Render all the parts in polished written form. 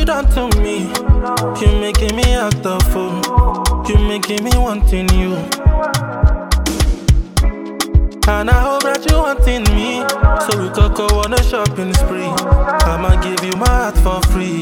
done to me? You making me act a fool. You making me wanting you. And I hope that you wanting me, so we could go on a shopping spree. I'ma give you my heart for free.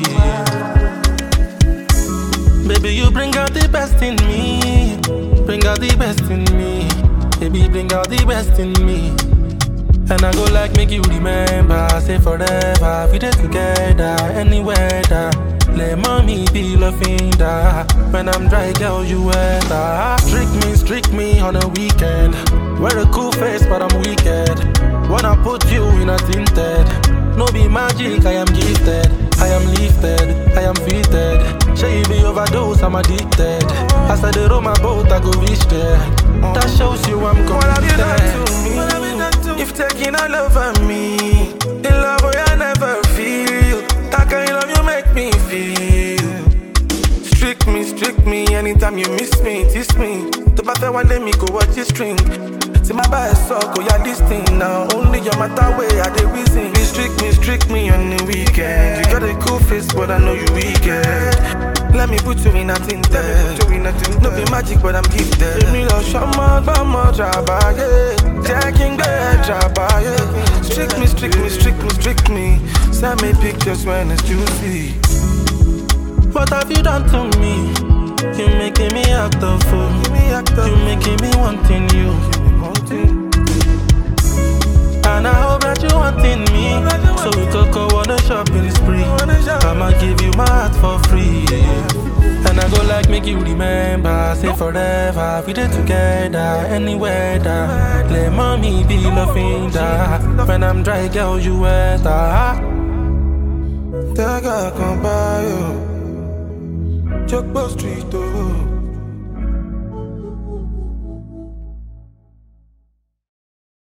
Baby, you bring out the best in me. Bring out the best in me. Baby, bring out the best in me. And I go like make you remember, say forever. We did together, any weather. Let mommy be loving that. When I'm dry, girl, you weather. Streak me on a weekend. Wear a cool face, but I'm wicked. Wanna put you in a tinted. No be magic, I am gifted. I am lifted, I am fitted. Shall you be overdose, I'm addicted. As I row my boat, I go reach there. That shows you I'm committed. What have you done to me? You've taken all over me. In love where I never feel. That kind of love you make me feel. Strict me, anytime you miss me, tease me. To battle one day me go watch you string. See my bad suck, oh yeah, this thing now. Only your matter way I dey reason. Be strict me on the weekend. You got a cool face, but I know you wicked. Let me put you in a tinted. No be magic, but I'm gifted. Me love shama, bama, trabaye. Taking bed, trabaye. Strict me. Send me pictures when it's juicy. What have you done to me? You making me act a fool. You making me wanting you. And I hope that you wanting me, so we could go on a shopping spree. I'ma give you my heart for free. And I go like make you remember, say forever. We did together, any weather. Let mommy be loving that. When I'm dry, girl, you weather. That guy come by you. Jogbo Street, oh.